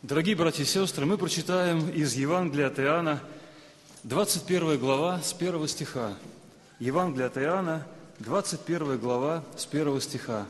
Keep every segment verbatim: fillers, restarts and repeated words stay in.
Дорогие братья и сестры, мы прочитаем из Евангелия от Иоанна, двадцать первая глава, с первого стиха. Евангелие от Иоанна, двадцать первая глава, с первого стиха.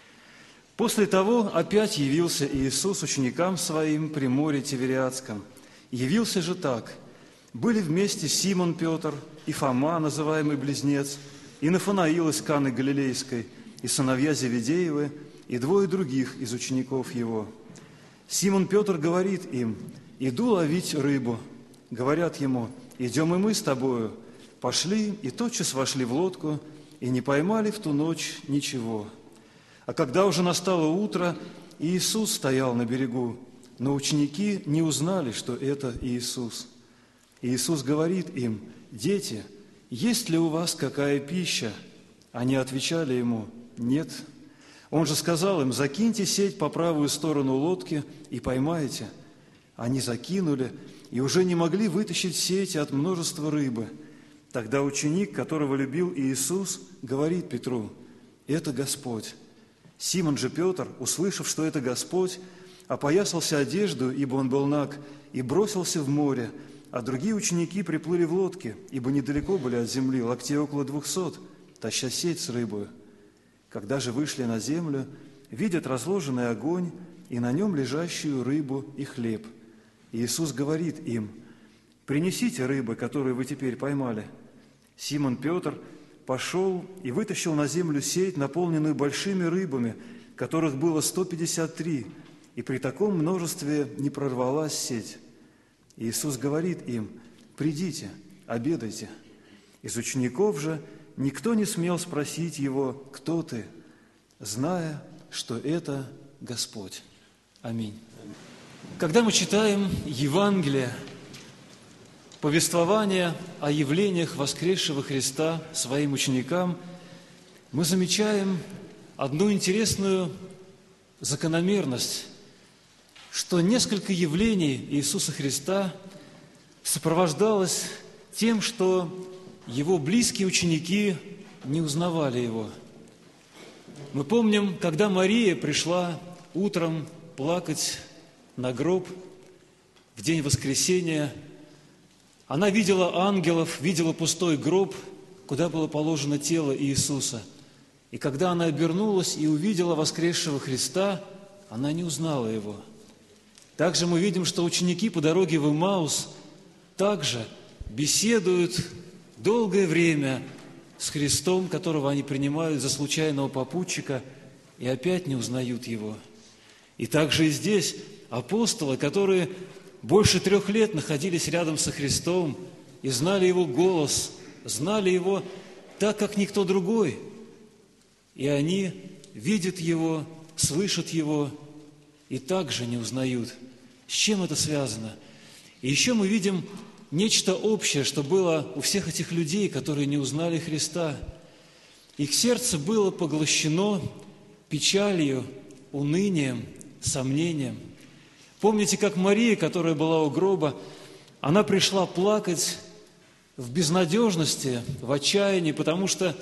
«После того опять явился Иисус ученикам Своим при море Тивериадском. Явился же так. Были вместе Симон Петр и Фома, называемый Близнец, и Нафанаил из Каны Галилейской, и сыновья Зеведеевы, и двое других из учеников Его. Симон Петр говорит им: „Иду ловить рыбу“. Говорят ему: „Идем и мы с тобою“. Пошли, и тотчас вошли в лодку, и не поймали в ту ночь ничего. А когда уже настало утро, Иисус стоял на берегу, но ученики не узнали, что это Иисус. Иисус говорит им: „Дети, есть ли у вас какая пища?“ Они отвечали Ему: „Нет“. Он же сказал им: „Закиньте сеть по правую сторону лодки и поймаете“. Они закинули и уже не могли вытащить сети от множества рыбы. Тогда ученик, которого любил Иисус, говорит Петру: „Это Господь“. Симон же Петр, услышав, что это Господь, опоясался одежду, ибо он был наг, и бросился в море, а другие ученики приплыли в лодке, ибо недалеко были от земли, локтей около двухсот, таща сеть с рыбою. Когда же вышли на землю, видят разложенный огонь и на нем лежащую рыбу и хлеб. Иисус говорит им: „Принесите рыбы, которую вы теперь поймали“. Симон Петр пошел и вытащил на землю сеть, наполненную большими рыбами, которых было сто пятьдесят три, и при таком множестве не прорвалась сеть. Иисус говорит им: „Придите, обедайте“. Из учеников же никто не смел спросить Его: „Кто ты?“, зная, что это Господь. Аминь. Когда мы читаем Евангелие, повествование о явлениях воскресшего Христа Своим ученикам, мы замечаем одну интересную закономерность, что несколько явлений Иисуса Христа сопровождалось тем, что Его близкие ученики не узнавали Его. Мы помним, когда Мария пришла утром плакать на гроб в день воскресения, она видела ангелов, видела пустой гроб, куда было положено тело Иисуса. И когда она обернулась и увидела воскресшего Христа, она не узнала Его. Также мы видим, что ученики по дороге в Имаус также беседуют долгое время с Христом, которого они принимают за случайного попутчика, и опять не узнают Его. И также и здесь апостолы, которые больше трех лет находились рядом со Христом и знали Его голос, знали Его так, как никто другой, и они видят Его, слышат Его и также не узнают. С чем это связано? И еще мы видим нечто общее, что было у всех этих людей, которые не узнали Христа. Их сердце было поглощено печалью, унынием, сомнением. Помните, как Мария, которая была у гроба, она пришла плакать в безнадежности, в отчаянии, потому что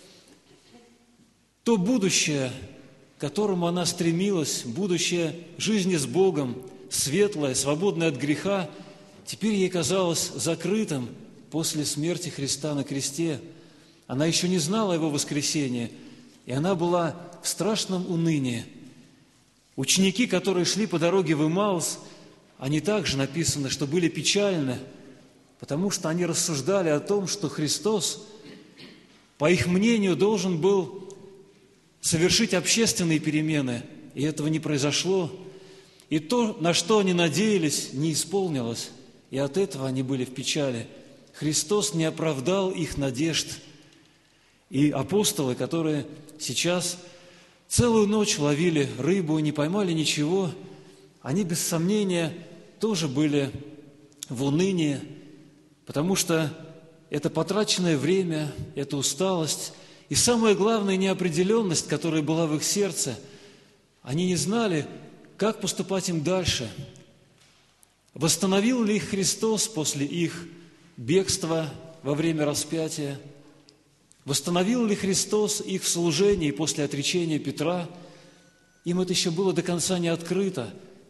то будущее, к которому она стремилась, будущее жизни с Богом, светлое, свободное от греха, теперь ей казалось закрытым после смерти Христа на кресте. Она еще не знала Его воскресения, и она была в страшном унынии. Ученики, которые шли по дороге в Имаус, они также написано, что были печальны, потому что они рассуждали о том, что Христос, по их мнению, должен был совершить общественные перемены, и этого не произошло. И то, на что они надеялись, не исполнилось, и от этого они были в печали. Христос не оправдал их надежд. И апостолы, которые сейчас целую ночь ловили рыбу и не поймали ничего, они без сомнения тоже были в унынии, потому что это потраченное время, это усталость и, самое главное, неопределенность, которая была в их сердце. Они не знали, как поступать им дальше. Восстановил ли их Христос после их бегства во время распятия? Восстановил ли Христос их в служении после отречения Петра? Им это еще было до конца не открыто,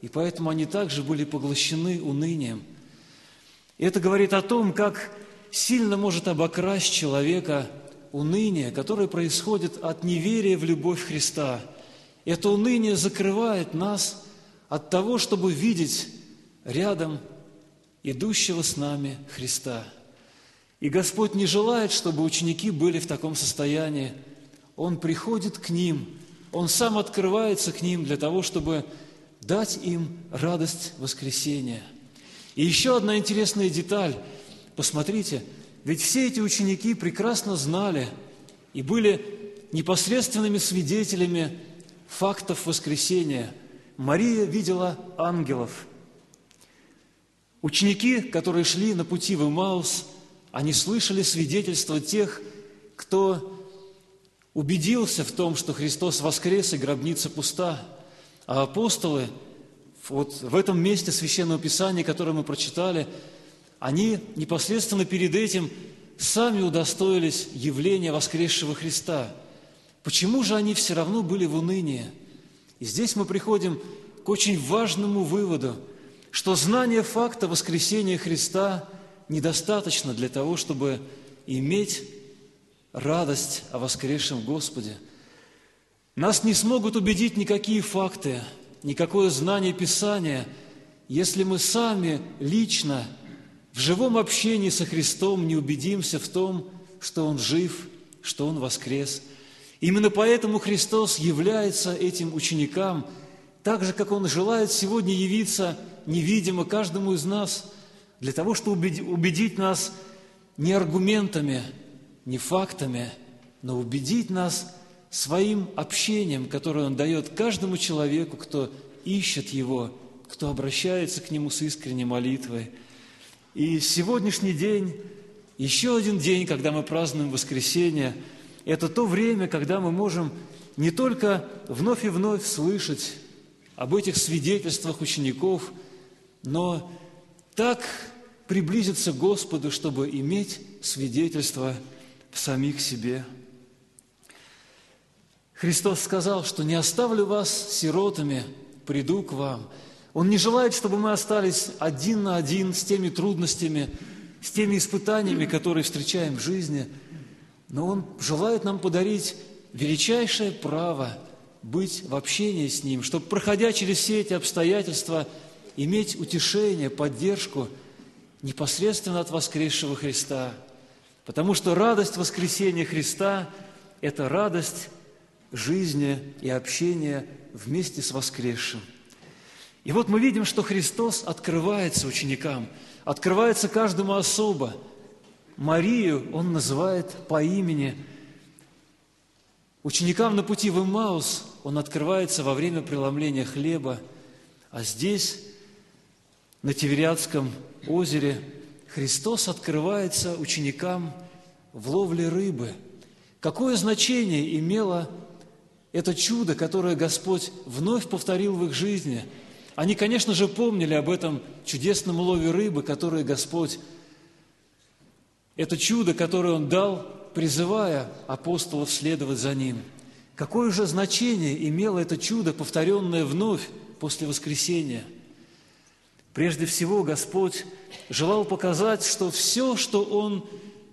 и поэтому они также были поглощены унынием. И это говорит о том, как сильно может обокрасть человека уныние, которое происходит от неверия в любовь Христа. Это уныние закрывает нас от того, чтобы видеть рядом идущего с нами Христа. И Господь не желает, чтобы ученики были в таком состоянии. Он приходит к ним, Он сам открывается к ним для того, чтобы дать им радость воскресения. И еще одна интересная деталь. Посмотрите, ведь все эти ученики прекрасно знали и были непосредственными свидетелями фактов воскресения. Мария видела ангелов. Ученики, которые шли на пути в Эмаус, они слышали свидетельства тех, кто убедился в том, что Христос воскрес и гробница пуста. А апостолы вот в этом месте Священного Писания, которое мы прочитали, они непосредственно перед этим сами удостоились явления воскресшего Христа. Почему же они все равно были в унынии? И здесь мы приходим к очень важному выводу, что знание факта воскресения Христа недостаточно для того, чтобы иметь радость о воскресшем Господе. Нас не смогут убедить никакие факты, никакое знание Писания, если мы сами лично в живом общении со Христом не убедимся в том, что Он жив, что Он воскрес. Именно поэтому Христос является этим ученикам, так же, как Он желает сегодня явиться невидимо каждому из нас, для того, чтобы убедить нас не аргументами, не фактами, но убедить нас своим общением, которое Он дает каждому человеку, кто ищет Его, кто обращается к Нему с искренней молитвой. И сегодняшний день, еще один день, когда мы празднуем воскресение, это то время, когда мы можем не только вновь и вновь слышать об этих свидетельствах учеников, но так приблизиться к Господу, чтобы иметь свидетельство в самих себе. Христос сказал, что «не оставлю вас сиротами, приду к вам». Он не желает, чтобы мы остались один на один с теми трудностями, с теми испытаниями, которые встречаем в жизни, но Он желает нам подарить величайшее право быть в общении с Ним, чтобы, проходя через все эти обстоятельства, иметь утешение, поддержку непосредственно от воскресшего Христа. Потому что радость воскресения Христа – это радость жизни и общения вместе с воскресшим. И вот мы видим, что Христос открывается ученикам, открывается каждому особо. Марию Он называет по имени. Ученикам на пути в Эмаус Он открывается во время преломления хлеба, а здесь, на Тивериадском озере, Христос открывается ученикам в ловле рыбы. Какое значение имело это чудо, которое Господь вновь повторил в их жизни? Они, конечно же, помнили об этом чудесном лове рыбы, которое Господь, это чудо, которое Он дал, призывая апостолов следовать за Ним. Какое же значение имело это чудо, повторенное вновь после воскресения? Прежде всего, Господь желал показать, что все, что Он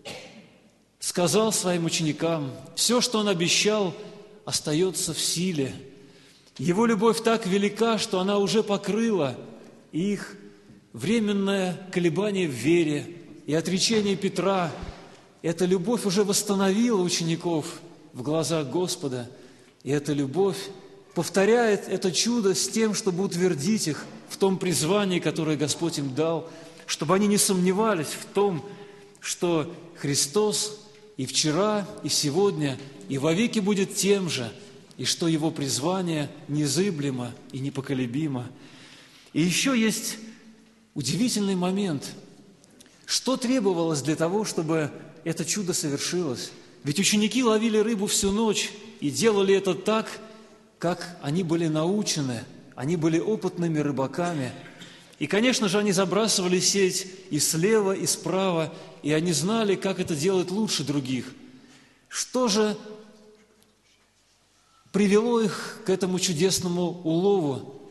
сказал своим ученикам, все, что Он обещал, остается в силе. Его любовь так велика, что она уже покрыла их временное колебание в вере и отречение Петра. Эта любовь уже восстановила учеников в глазах Господа, и эта любовь повторяет это чудо с тем, чтобы утвердить их в том призвании, которое Господь им дал, чтобы они не сомневались в том, что Христос и вчера, и сегодня, и вовеки будет тем же, и что Его призвание незыблемо и непоколебимо. И еще есть удивительный момент. Что требовалось для того, чтобы это чудо совершилось? Ведь ученики ловили рыбу всю ночь и делали это так, как они были научены, они были опытными рыбаками. И, конечно же, они забрасывали сеть и слева, и справа, и они знали, как это делать лучше других. Что же привело их к этому чудесному улову?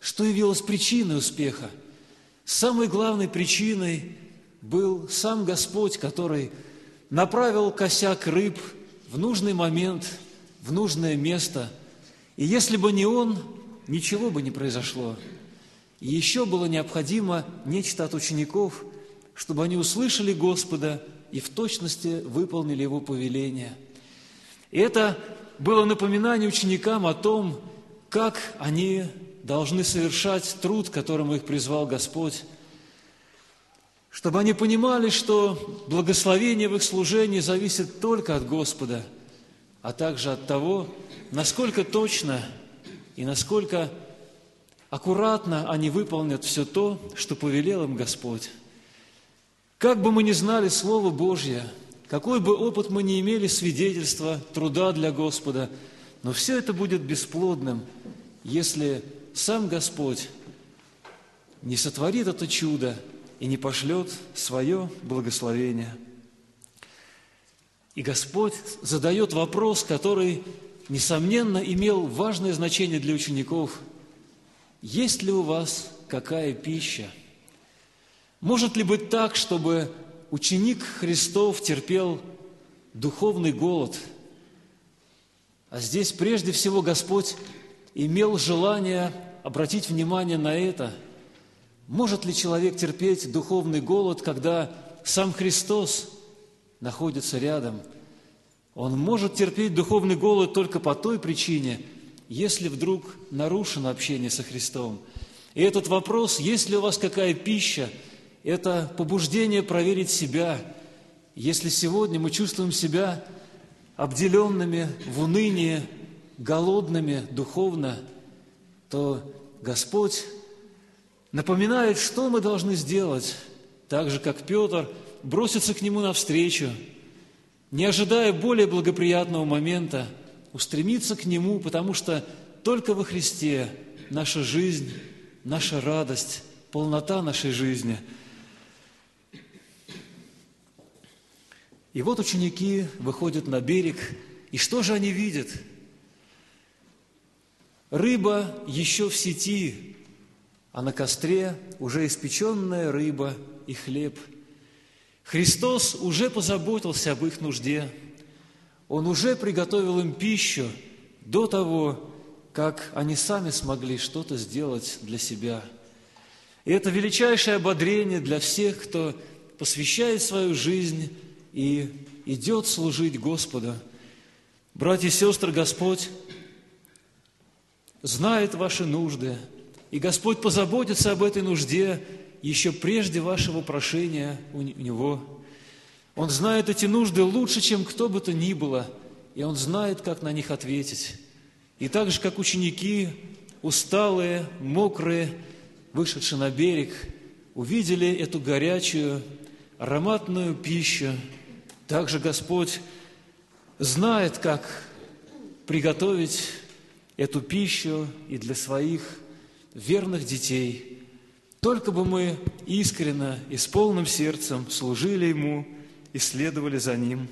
что явилось причиной успеха? Самой главной причиной был сам Господь, который направил косяк рыб в нужный момент, в нужное место. И если бы не Он, ничего бы не произошло. И еще было необходимо нечто от учеников, чтобы они услышали Господа и в точности выполнили Его повеление. И это было напоминание ученикам о том, как они должны совершать труд, к которому их призвал Господь, чтобы они понимали, что благословение в их служении зависит только от Господа, а также от того, насколько точно и насколько аккуратно они выполнят все то, что повелел им Господь. Как бы мы ни знали Слово Божье, какой бы опыт мы ни имели свидетельства, труда для Господа, но все это будет бесплодным, если сам Господь не сотворит это чудо и не пошлет свое благословение. И Господь задает вопрос, который, несомненно, имел важное значение для учеников. Есть ли у вас какая пища? Может ли быть так, чтобы ученик Христов терпел духовный голод? А здесь прежде всего Господь имел желание обратить внимание на это. Может ли человек терпеть духовный голод, когда сам Христос находится рядом? Он может терпеть духовный голод только по той причине, если вдруг нарушено общение со Христом. И этот вопрос, есть ли у вас какая пища, это побуждение проверить себя. Если сегодня мы чувствуем себя обделенными в унынии, голодными духовно, то Господь напоминает, что мы должны сделать, так же, как Петр бросится к Нему навстречу, не ожидая более благоприятного момента, устремиться к Нему, потому что только во Христе наша жизнь, наша радость, полнота нашей жизни. И вот ученики выходят на берег, и что же они видят? Рыба еще в сети, а на костре уже испеченная рыба и хлеб. Христос уже позаботился об их нужде. Он уже приготовил им пищу до того, как они сами смогли что-то сделать для себя. И это величайшее ободрение для всех, кто посвящает свою жизнь и идет служить Господу. Братья и сестры, Господь знает ваши нужды, и Господь позаботится об этой нужде еще прежде вашего прошения у Него. Он знает эти нужды лучше, чем кто бы то ни было, и Он знает, как на них ответить. И так же, как ученики, усталые, мокрые, вышедшие на берег, увидели эту горячую, ароматную пищу, также Господь знает, как приготовить эту пищу и для своих верных детей. Только бы мы искренне и с полным сердцем служили Ему и следовали за Ним.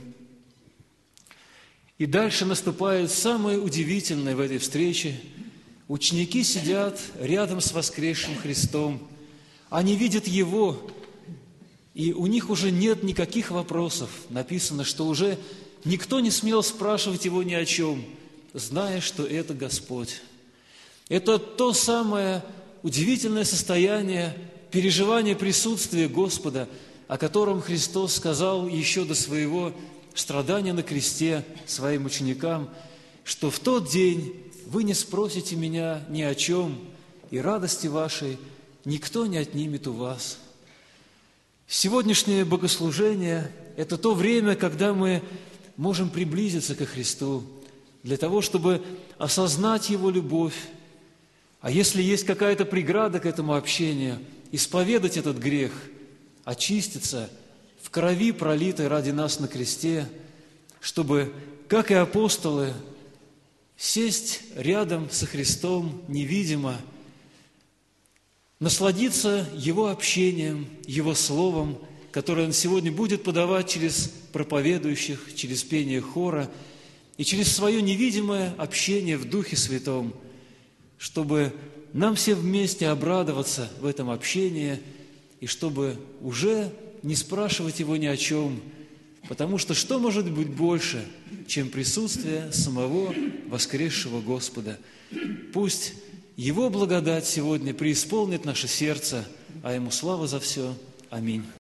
И дальше наступает самое удивительное в этой встрече. Ученики сидят рядом с воскресшим Христом. Они видят Его, и у них уже нет никаких вопросов. Написано, что уже никто не смел спрашивать Его ни о чем, зная, что это Господь. Это то самое удивительное состояние переживания присутствия Господа, о котором Христос сказал еще до своего страдания на кресте своим ученикам, что в тот день вы не спросите меня ни о чем, и радости вашей никто не отнимет у вас. Сегодняшнее богослужение – это то время, когда мы можем приблизиться ко Христу, для того, чтобы осознать Его любовь. А если есть какая-то преграда к этому общению, исповедать этот грех, очиститься в крови, пролитой ради нас на кресте, чтобы, как и апостолы, сесть рядом со Христом невидимо, насладиться Его общением, Его Словом, которое Он сегодня будет подавать через проповедующих, через пение хора и через свое невидимое общение в Духе Святом, чтобы нам всем вместе обрадоваться в этом общении, и чтобы уже не спрашивать Его ни о чем, потому что что может быть больше, чем присутствие самого воскресшего Господа? Пусть Его благодать сегодня преисполнит наше сердце, а Ему слава за все. Аминь.